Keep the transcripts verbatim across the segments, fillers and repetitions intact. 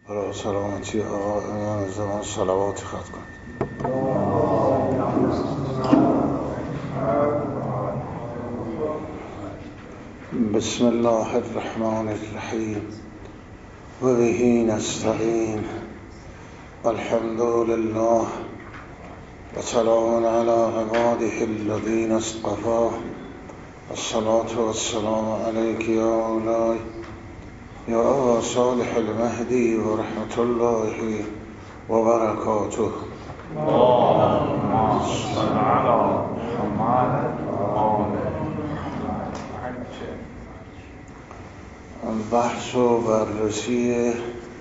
برای سلامتی آقا امام زمان صلواتی خط کن. بسم الله الرحمن الرحیم و به نستعین الحمد لله و سلام علی عباده الذین اصطفی الصلاة والسلام علیک یا مولاي یا ابا صالح المهدی و رحمت الله و برکاته. اللهم صل علی محمد بحث و بررسی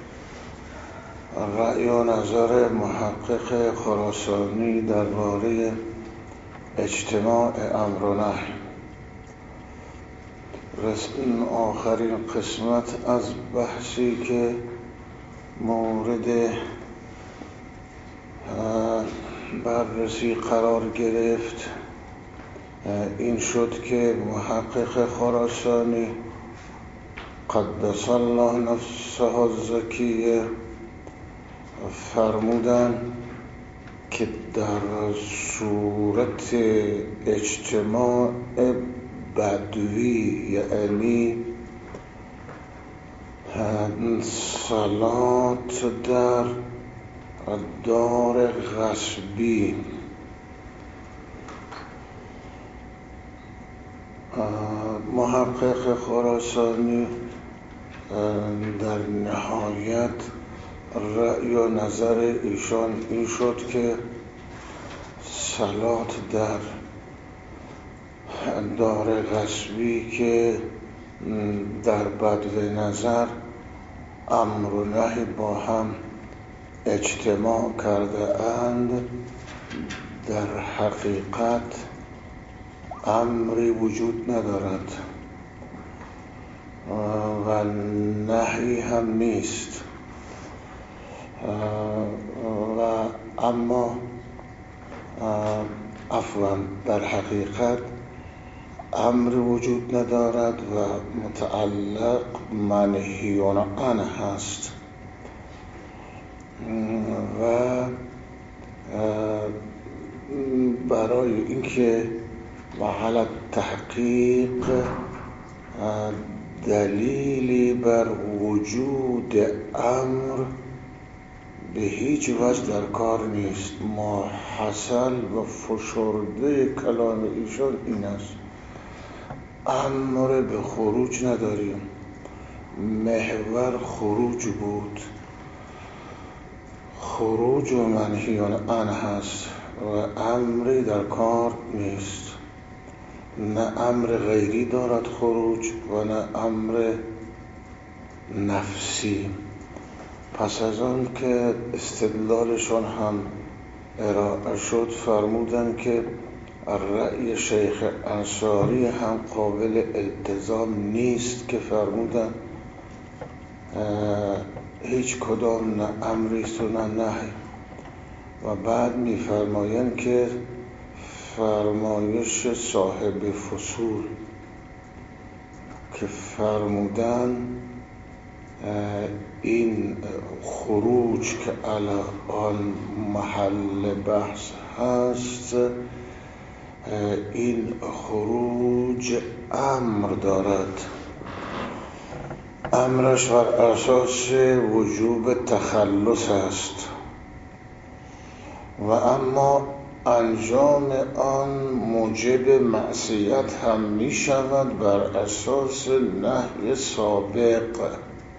رأی و نظر محقق خراسانی درباره اجتماع امر و نهی. رسیم آخرین قسمت از بحثی که مورد بررسی قرار گرفت این شد که محقق خراسانی قدس الله نفسه الزکیه فرمودن که در صورت اجتماع بدوی یعنی صلات در دار غصبی محقق خراسانی در نهایت رأی و نظر ایشان این شد که صلات در دار غصبی که در بدو نظر امر و نهی با هم اجتماع کرده اند در حقیقت امری وجود ندارد و نهی هم نیست و اما عفوا در حقیقت امر وجود ندارد و متعلق منهی عنه هست و برای اینکه محل تحقیق دلیلی بر وجود امر به هیچ وجه در کار نیست. محصل و فشرده کلام ایشان این است: امر به خروج نداریم، محور خروج بود، خروج و منهی عنه هست و امری در کار نیست. نه امر غیری دارد خروج و نه امر نفسی. پس از آن که استدلالشان هم ارائه شد فرمودن که رأی شیخ انصاری هم قابل التزام نیست که فرمودن هیچ کدام نه امریست و نه نهی. و بعد می‌فرمایند که فرمایش صاحب فصول که فرمودن این خروج که الان محل بحث هست این خروج امر دارد، امرش بر اساس وجوب تخلص است و اما انجام آن موجب معصیت هم می شود بر اساس نهی سابق.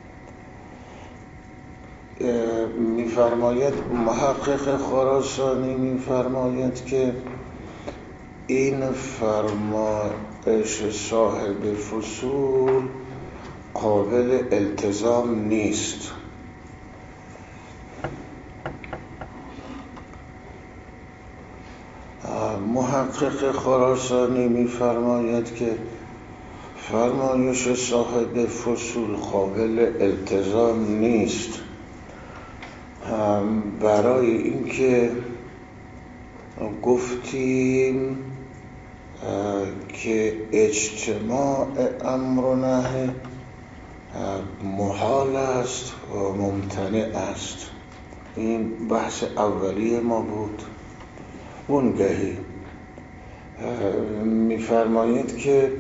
می فرماید محقق خراسانی می فرماید که این فرمایش صاحب فصول قابل التزام نیست. محقق خراسانی می فرماید که فرمایش صاحب فصول قابل التزام نیست برای اینکه گفتیم که اجتماع امر و نهی محال است و ممتنع است. این بحث اولیه ما بود. اونگهی می‌فرمایید که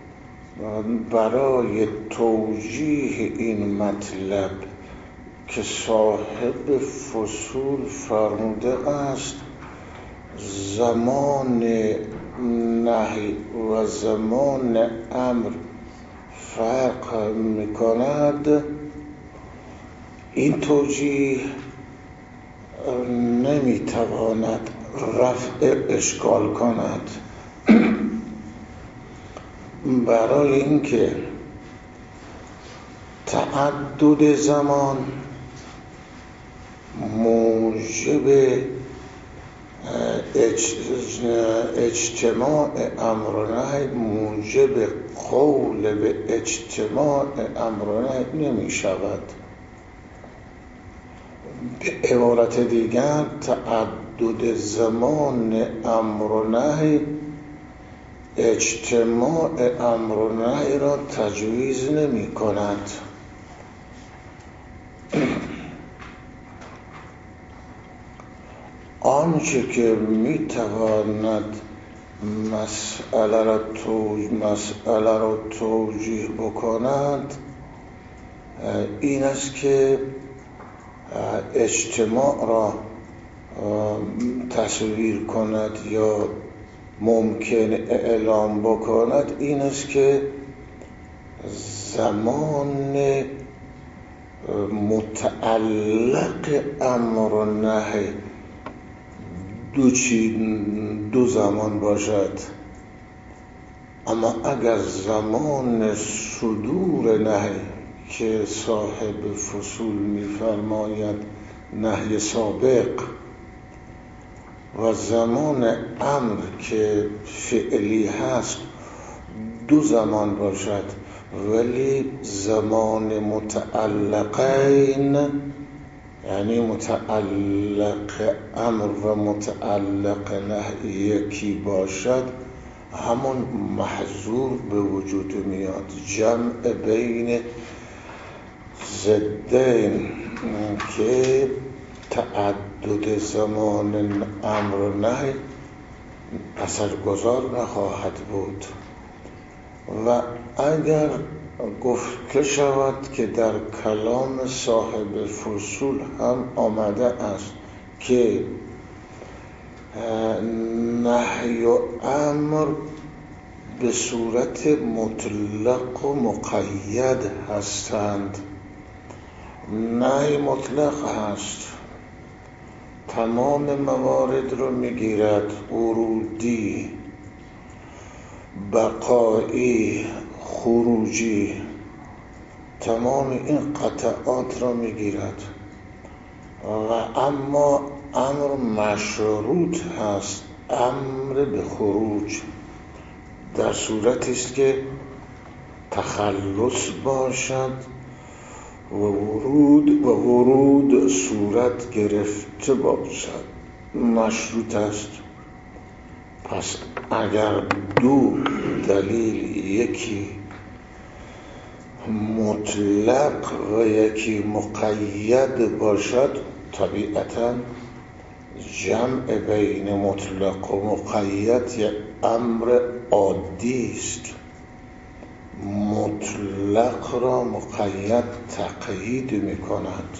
برای توجیه این مطلب که صاحب فصول فرموده است زمان نهی و زمان امر فرق می‌کند، این توجیه نمی‌تواند رفع اشکال کند، برای اینکه تعدد زمان موجب اجتماع امر و نهی موجب قول به اجتماع امر و نهی نمی شود. به عبارت دیگر تعدد زمان امر و نهی اجتماع امر و نهی را تجویز نمی کند. آنچه که می تواند مسئله را توجیه, مسئله را توجیه بکند این است که اجتماع را تصویر کند یا ممکن اعلام بکند، این است که زمان متعلق امر و نهی دو چی دو زمان باشد. اما اگر زمان صدور نهی که صاحب فصول می‌فرماید نهی سابق و زمان امر که فعلی هست دو زمان باشد، ولی زمان متعلقین یعنی متعلق امر و متعلق نهی یکی باشد، همون محظور به وجود میاد. جمع بین ضدین که تعدد زمان امر و نهی اثرگذار نخواهد بود. و اگر گفته شود که در کلام صاحب فصول هم آمده است که نهی و امر به صورت مطلق و مقید هستند. نهی مطلق هست، تمام موارد رو میگیرد، ورودی، بقایی، خروجی، تمام این قطعات را میگیرد. و اما امر مشروط هست، امر به خروج، در صورتی است که تخلص باشد و ورود و ورود صورت گرفته باشد، مشروط است. پس اگر دو دلیل، یکی مطلق و یکی مقید باشد، طبیعتاً جمع بین مطلق و مقید یک امر عادی است. مطلق را مقید تقیید می کند.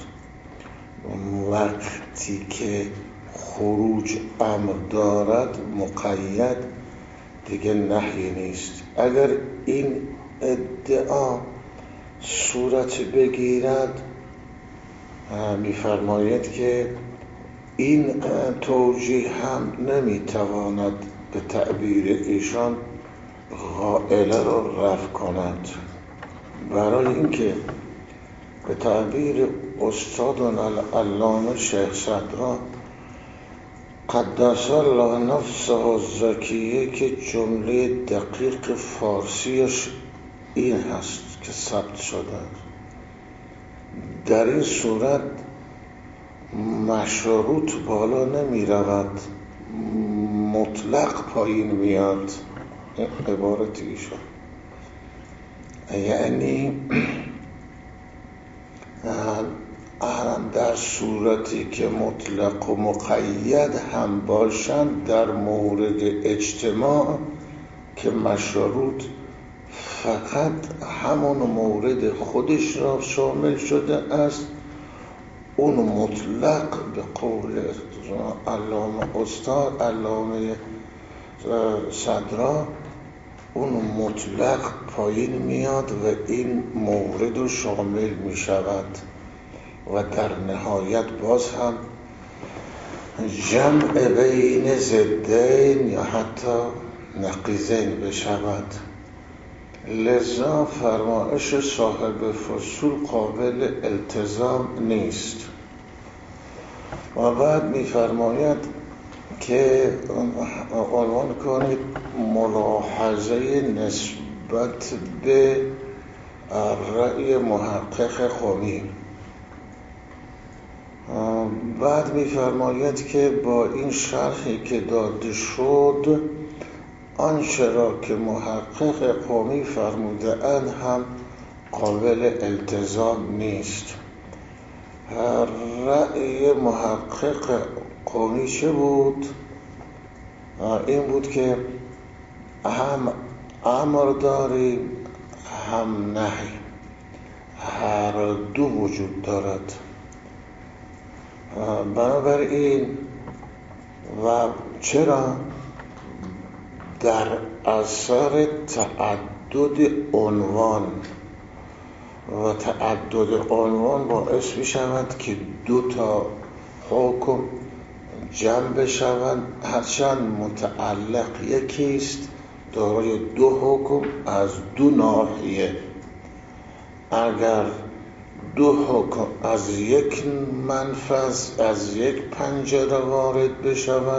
وقتی که خروج امر دارد مقید دیگه نهی نیست. اگر این ادعا صورت بگیرد می‌فرماید که این توجیه هم نمی‌تواند به تعبیر ایشان قائله را رفع کند، برای اینکه به تعبیر استادنا العلامه شیخ صدرا قدس الله نفسه الزکیه که جمله دقیق فارسیش این هست که ثبت شده، در این صورت مشروط بالا نمی رود، مطلق پایین میاد. عبارت ایشان یعنی در صورتی که مطلق و مقید هم باشند در مورد اجتماع که مشروط فقط همون مورد خودش را شامل شده است، اون مطلق به قول علامه استاد علامه صدرا اون مطلق پایین میاد و این مورد رو شامل می شود و در نهایت باز هم جمع بین ضدین یا حتی نقیضین بشود. لذا فرمایش صاحب فصول قابل التزام نیست. و بعد می‌فرماید که عنوان کنید ملاحظه نسبت به رأی محقق قمی. بعد می‌فرماید که با این شرحی که داده شد آنچه را که محقق قمی فرموده اند هم قابل التزام نیست. رأی محقق قمی چه بود؟ این بود که هم امر داریم هم نهی، هر دو وجود دارد. بنابراین و چرا در اثر تعدد عنوان و تعدد عنوان باعث می شود که دو تا حکم جمع بشوند، هرچند متعلق یکیست دارای دو حکم از دو ناحیه. اگر دو حکم از یک منفذ از یک پنجره وارد بشود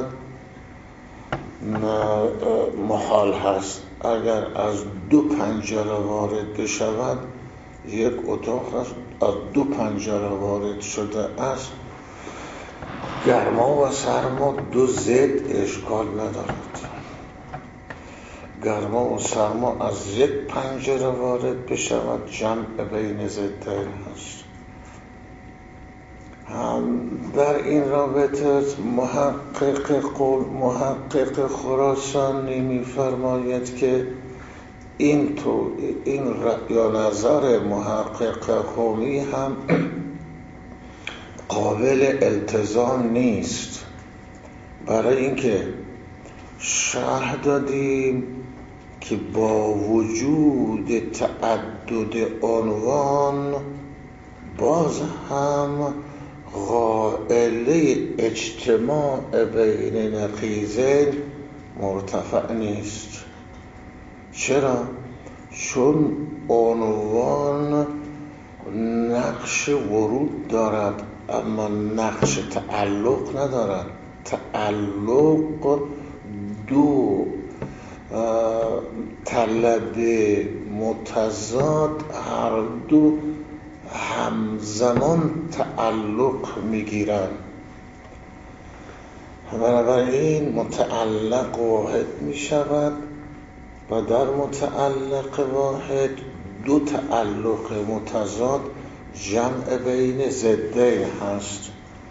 محال هست. اگر از دو پنجره وارد بشود یک اتاق هست از دو پنجره وارد شده است، گرما و سرما دو ضد اشکال ندارد. گرما و سرما از یک پنجره وارد بشود جمع بین ضدین هست. هم در این رابطه محقق قول محقق خراسانی می‌فرماید که این تو این یا نظر محقق قومی هم قابل التزام نیست، برای اینکه شرح دادیم که با وجود تعدد عنوان باز هم قائله اجتماع بین نقیضین مرتفع نیست. چرا؟ چون عنوان نقش ورود دارد اما نقش تعلق ندارد. تعلق دو طلب متضاد هر دو همزمان تعلق میگیرند. بنابراین متعلق واحد میشود و در متعلق واحد دو تعلق متضاد جمع بین ضدین هست.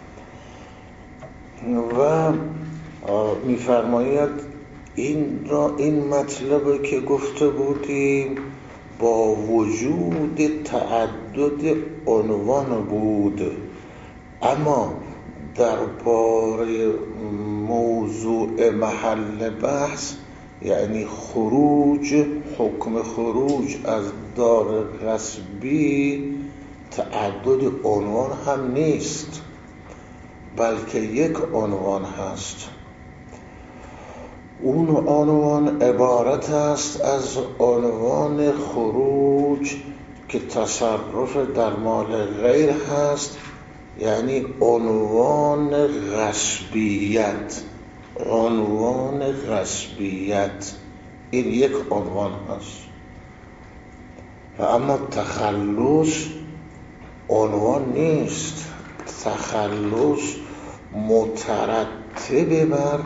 و میفرماید این را این مطلب که گفته بودیم با وجود تعدد عنوان بود، اما درباره موضوع محل بحث یعنی خروج حکم خروج از دار غصبی تعدد عنوان هم نیست بلکه یک عنوان هست. اون عنوان عبارت است از عنوان خروج که تصرف در مال غیر هست، یعنی عنوان غصبیت. عنوان غصبیت این یک عنوان هست و اما تخلص عنوان نیست. تخلص مترتب بر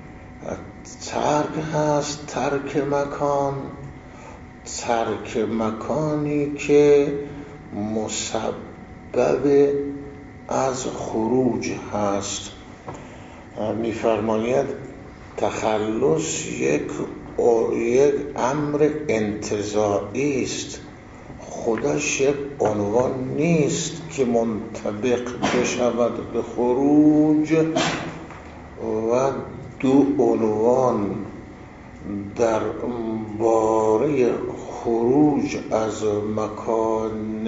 ترک هست، ترک مکان، ترک مکانی که مسبب مسبب از خروج هست. می‌فرماید تخلص یک یک امر انتزاعی است، خودش یک عنوان نیست که منطبق بشود به خروج و دو عنوان در باره خروج از مکان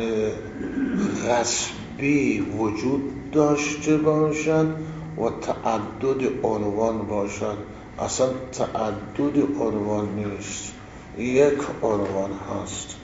غصبی وجود داشته باشد و تعدد عنوان باشد. اصلا تعدد عنوان نیست، یک عنوان هست.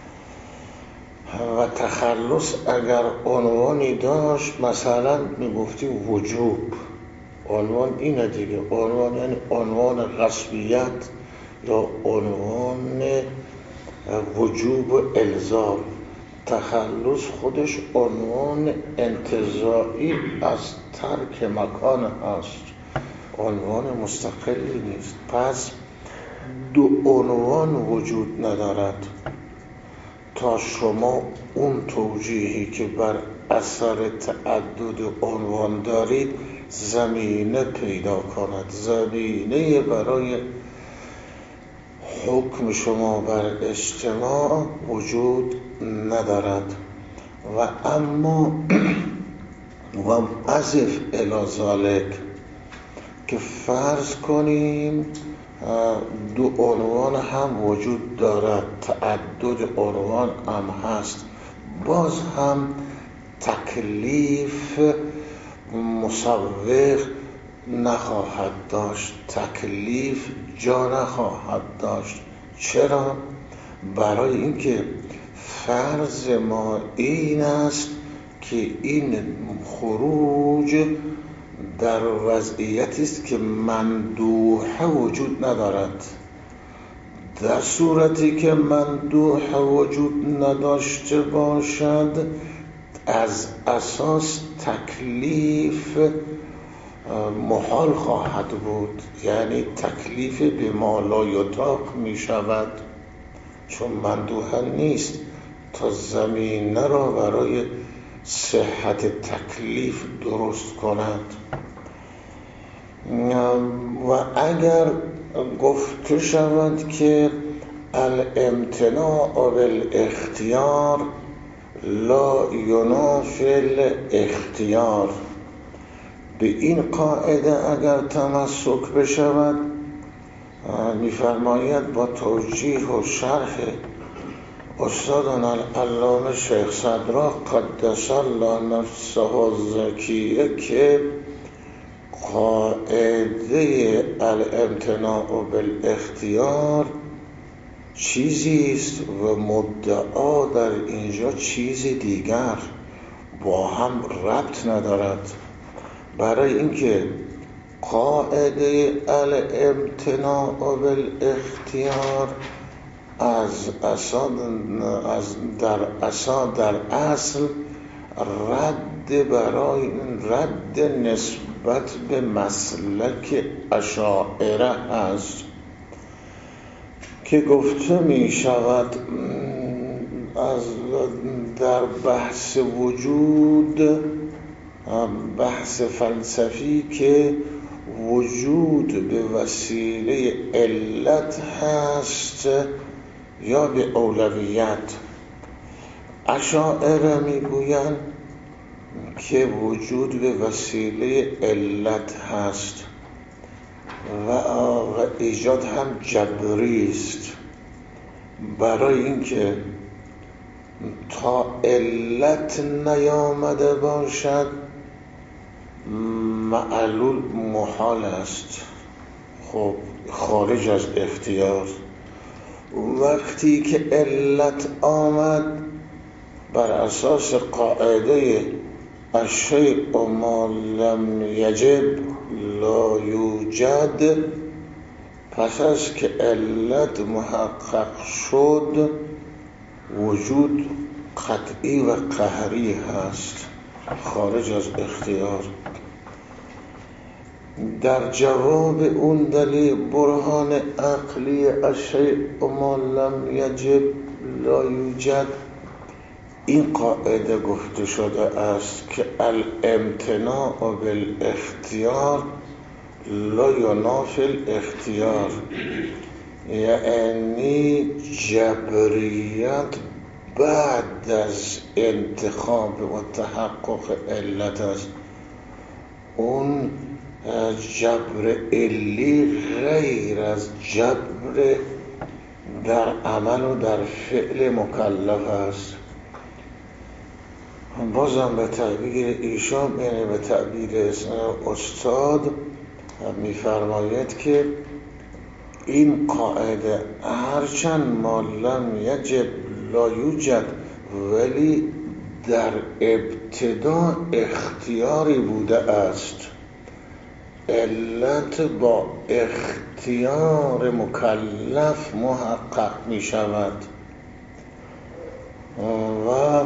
و تخلص اگر عنوانی داشت، مثلا میگفتی وجوب، عنوان اینه دیگه. عنوان یعنی عنوان غصبیت یا عنوان وجوب و الزام. تخلص خودش عنوان انتزاعی از ترک مکان هست، عنوان مستقلی نیست. پس دو عنوان وجود ندارد تا شما اون توجیهی که بر اثر تعدد عنوان دارید زمینه پیدا کند. زمینه برای حکم شما بر اجتماع وجود ندارد. و اما و اضف الی ذالک که فرض کنیم دو عنوان هم وجود دارد، تعدد عنوان هم هست، باز هم تکلیف مسوغ نخواهد داشت، تکلیف جا نخواهد داشت. چرا؟ برای اینکه فرض ما این است که این خروج در وضعیتی است که مندوحه وجود ندارد. در صورتی که مندوحه وجود نداشته باشد، از اساس تکلیف محال خواهد بود، یعنی تکلیف به ما لا یطاق می شود، چون مندوحه نیست تا زمینه را برای صحت تکلیف درست کند. و اگر گفته شود که الامتناع بالاختیار لا ینافی الاختیار، به این قاعده اگر تمسک بشود، می‌فرماید با توجیه و شرح استادنا العلامه شیخ صدراق قدس الله نفسه الزکیه که قاعده الامتناع بالاختیار چیزی است و مدعا در اینجا چیزی دیگر، با هم ربط ندارد. برای اینکه قاعده الامتناع بالاختیار از اصل از در اصل در اصل رد برای رد نسبت به مسلک اشاعره است که گفته می شود از در بحث وجود، بحث فلسفی، که وجود به وسیله علت هست یا به اولویت. اشاعره میگویند که وجود به وسیله علت هست و ایجاد هم جبری است، برای اینکه تا علت نیامده باشد معلول محال است، خب خارج از اختیار. وقتی که علت آمد بر اساس قاعده الشیء ما لم یجب لا یوجد، پس از که علت محقق شد وجود قطعی و قهری هست، خارج از اختیار. در جواب اون دلیل برهان عقلی الشیء ما لم یجب لا یوجد، این قاعده گفته شده است که الامتناع بالاختیار لا ینافی الاختیار، یعنی جبریت بعد از انتخاب و تحقق علت است. اون جبر علی غیر از جبر در عمل و در فعل مکلف است. بازم به تعبیر ایشان، یعنی به تعبیر استاد، می‌فرماید که این قاعده هرچند ما لم یجب لا یوجد، ولی در ابتدا اختیاری بوده است. علت با اختیار مکلف محقق می شود و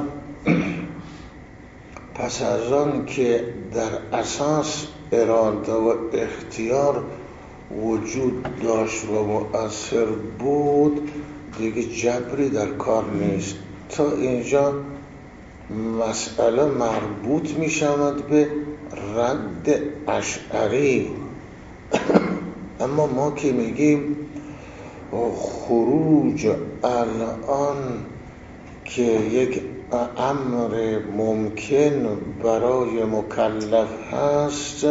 پس از آن که در اساس اراده و اختیار وجود داشت و مؤثر بود، دیگه جبری در کار نیست. تا اینجا مسئله مربوط می شود به رد اشعری. اما ما که میگیم خروج الان که یک امر ممکن برای مکلف هست،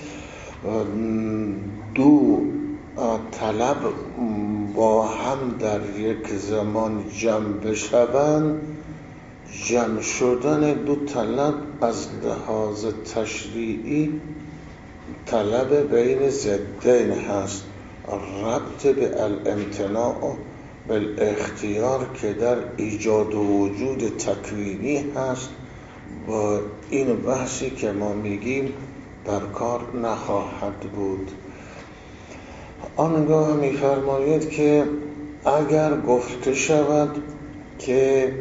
دو طلب با هم در یک زمان جمع بشوند، جمع شدن دو طلب از لحاظ تشریعی طلب بین ضدین هست. ربط به الامتناع بالاختیار که در ایجاد و وجود تکوینی هست، با این بحثی که ما میگیم در کار نخواهد بود. آنگاه می‌فرماید که اگر گفته شود که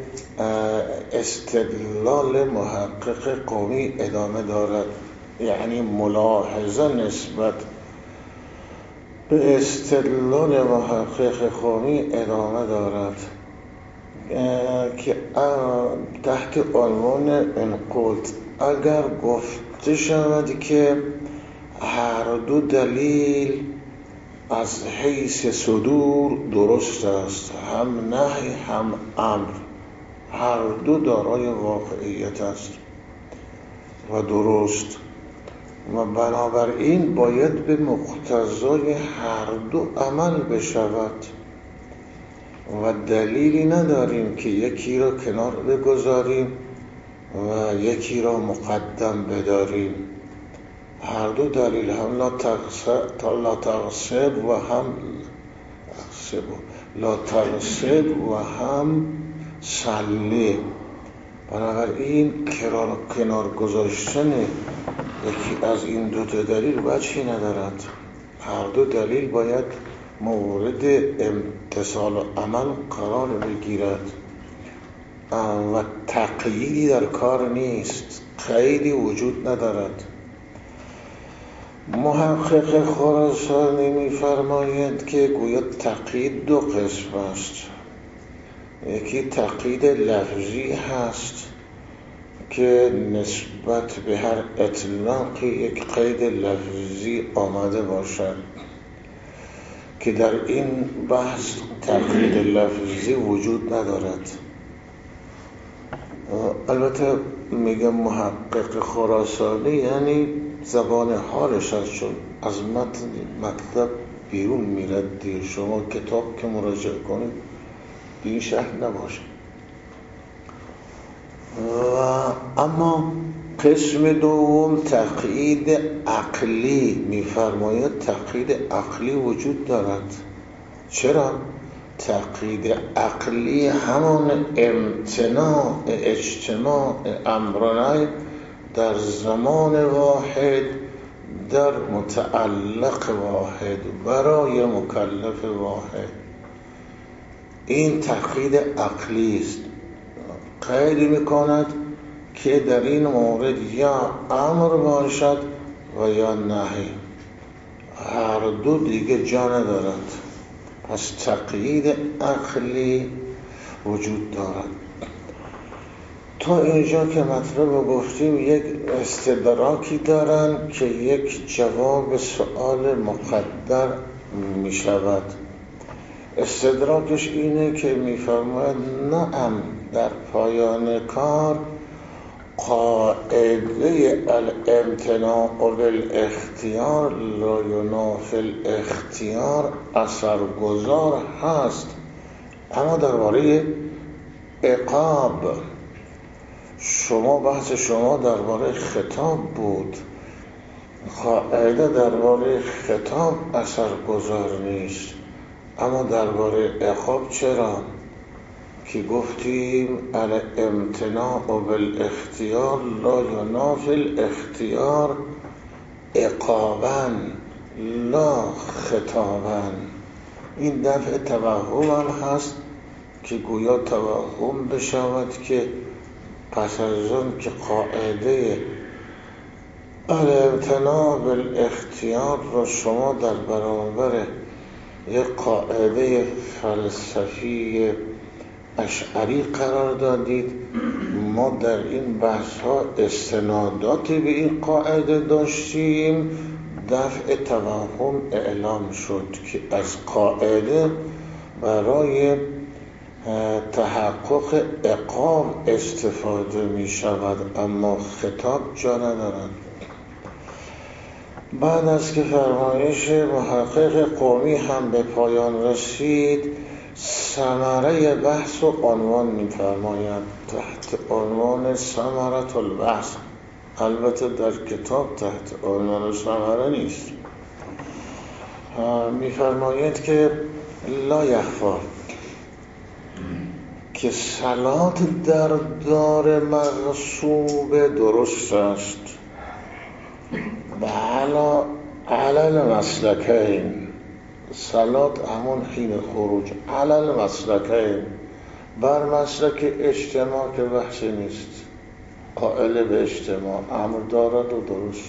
استدلال محقق قومی ادامه دارد، یعنی ملاحظه نسبت به استدلال محقق قومی ادامه دارد که تحت عنوان انقلت اگر گفته شود که هر دو دلیل از حیث صدور درست است، هم نهی هم امر، هر دو دارای واقعیت است و درست، و بنابراین باید به مقتضای هر دو عمل بشود و دلیلی نداریم که یکی را کنار بگذاریم و یکی را مقدم بداریم. هر دو دلیل، هم لا تغصب و هم لا تغصب و هم سلی. بنابراین کنار گذاشتن یکی از این دو تا دلیل وجهی ندارد. هر دو دلیل باید مورد امتثال و عمل قرار بگیرد و تقییدی در کار نیست، قیدی وجود ندارد. محقق خراسانی می‌فرماید که گویا تقیید دو قسم است. یکی تقیید لفظی هست که نسبت به هر اطلاقی یک قید لفظی آمده باشد، که در این بحث تقیید لفظی وجود ندارد. البته میگم محقق خراسانی یعنی زبان حالش هست، چون از متن مطلب بیرون میرد دیر. شما کتاب که مراجعه کنید به این شکل نباشه. و اما قسم دوم تقیید عقلی میفرماید تقیید عقلی وجود دارد. چرا؟ تقیید عقلی همان امتناع اجتماع امرانه در زمان واحد در متعلق واحد برای مکلف واحد. این تقیید عقلی است. قید میکند که در این مورد یا امر باشد و یا نهی، هر دو دیگه جا ندارد. پس تقیید عقلی وجود دارد. تا اینجا که مطلب رو گفتیم یک استدراکی دارن که یک جواب سؤال مقدر می شود. استدراکش اینه که می فرماید نعم در پایان کار قاعده الامتناع بالاختیار لا ینافی الاختیار اثرگذار هست، اما درباره عقاب شما بحث شما درباره خطاب بود، قاعده درباره خطاب اثرگذار نیست، اما درباره عقاب چرا؟ که گفتیم الامتناع بالاختیار لا ینافی الاختیار عقابا لا خطابا. این دفع توهم هم هست که گویا توهم بشود که پس از اون که قاعده الامتناع بالاختیار را شما در برابر یک قاعده فلسفی اشعری قرار دادید، ما در این بحث ها استناداتی به این قاعده داشتیم، دفع توهم اعلام شد که از قاعده برای تحقق عقاب استفاده می شود، اما خطاب جا ندارد. بعد از که فرمایش محقق قمی هم به پایان رسید، ثمره بحث و عنوان می فرمایند تحت عنوان ثمرة البحث. البته در کتاب تحت عنوان ثمره نیست. می فرماید که لا یخفی که صلات در دار مغصوب درست است علا علل مسلکین. صلات همون حین خروج علل مسلکین، بر مسلک اجتماع که بحثی نیست، قائل به اجتماع امر دارد و درست.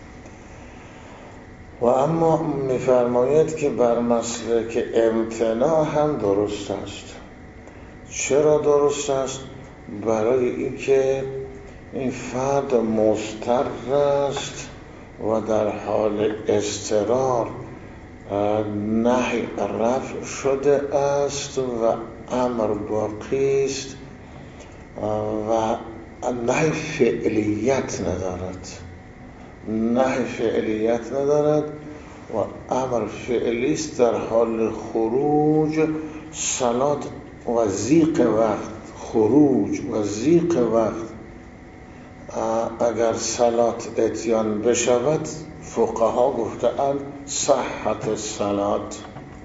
و اما می‌فرماید که بر مسلک امتناع هم درست است. چرا درست است؟ برای اینکه این فرد مضطر است و در حال اضطرار نهی رفع شده است و امر باقی است و نهی فعلیت ندارد، نهی فعلیت ندارد و امر فعلی است. در حال خروج صلات و ضیق وقت، خروج و ضیق وقت، اگر صلات اتیان بشود فقها گفتند صحت صلات.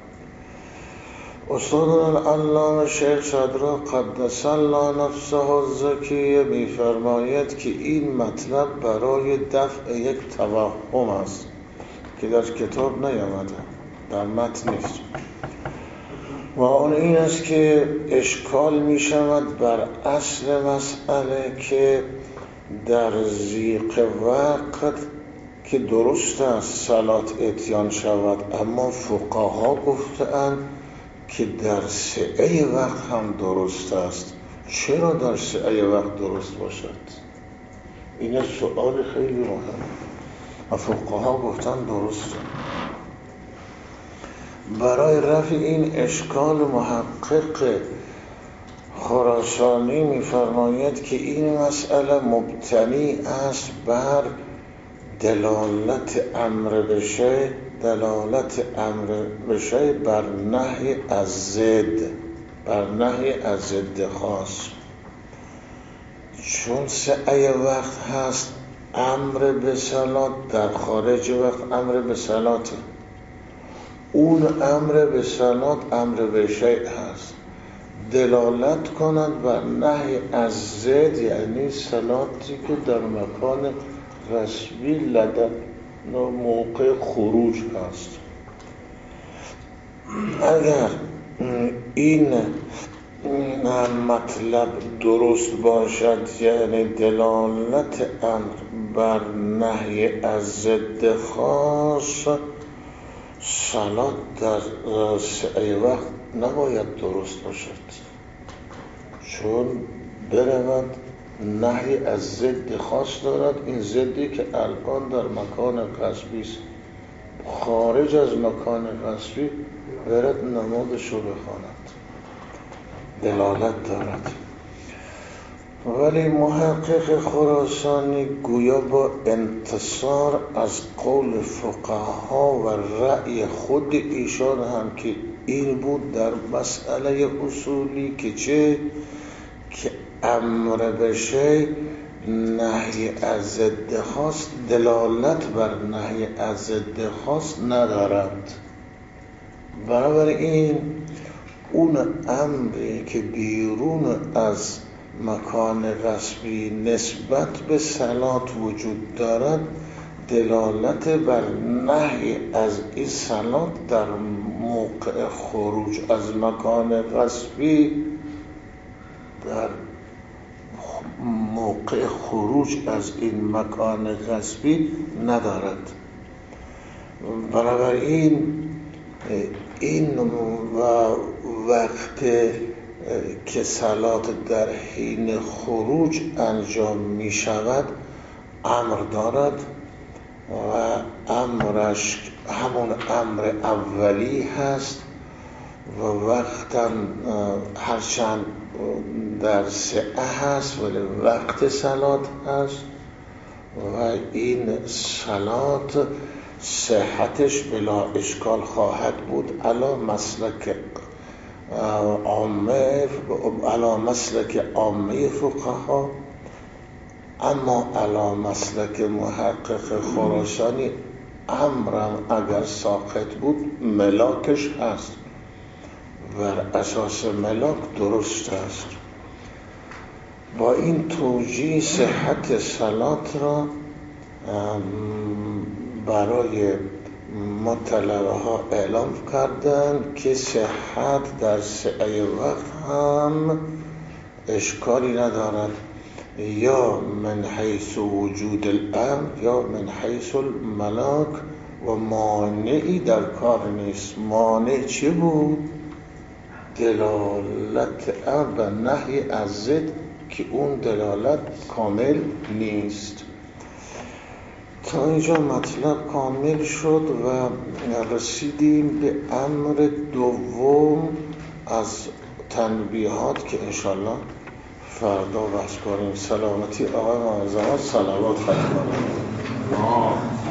استادان العلامه شیخ صدرا قدس الله نفسه الزکیه می‌فرماید که این مطلب برای دفع یک توهم است که در کتاب نیامده، در متن نیست، و آن این است که اشکال می شود بر اصل مسئله که در ضیق وقت که درست است صلات اتیان شود، اما فقها گفتند که در سعه وقت هم درست است. چرا در سعه وقت درست باشد؟ این سؤال خیلی مهم و فقها گفتند درست. برای رفع این اشکال محقق خراسانی می‌فرماید که این مسئله مبتنی است بر دلالت امر به شیء، دلالت امر به شیء بر نهی از ضد، بر نهی از ضد خاص. چون سعی وقت هست امر به صلات، در خارج وقت امر به صلات، اون امر به صلات امر به شیء هست، دلالت کند بر نهی از ضد، یعنی صلاتی که در مکان رسمی لدن موقع خروج هست. اگر این مطلب درست باشد، یعنی دلالت امر بر نهی از ضد خاص، صلات در سعی وقت نباید درست باشد، چون برود نهی از ضد خاص دارد. این ضدی که الان در مکان غصبی است، خارج از مکان غصبی برد نمادش رو بخواند، دلالت دارد. ولی محقق خراسانی گویا با انتصار از قول فقها و رأی خود ایشان هم که این بود در مسئله اصولی که چه که امر به شی نهی از ضد خاص دلالت بر نهی از ضد خاص ندارند. بنابراین اون امری که بیرون از مکان غصبی نسبت به صلات وجود دارد دلالت بر نهی از این صلات در موقع خروج از مکان غصبی در موقع خروج از این مکان غصبی ندارد. بنابراین این و وقت که صلات در حین خروج انجام می شود امر دارد و امرش همون امر اولی هست و وقتا هرچند در سعه هست ولی وقت صلات هست و این صلات صحتش بلا اشکال خواهد بود علا مسلک عامه علا مسلک عامه فقها. اما علا مسلک محقق خراسانی امرم اگر ساقط بود ملاکش هست، بر اساس ملاک درست است. با این توجیه صحت صلات را برای مطلبه ها اعلام کردند که صحت در سعی وقت هم اشکالی ندارد، یا من حیث وجود الامر یا من حیث الملاک و مانعی در کار نیست. مانع چه بود؟ دلالت امر و نهی از ضد که اون دلالت کامل نیست. تا اینجا مطلب کامل شد و رسیدیم به امر دوم از تنبیهات که انشالله فردا بحث کنیم. سلامتی آقای معظمات صلوات خیلی کنیم.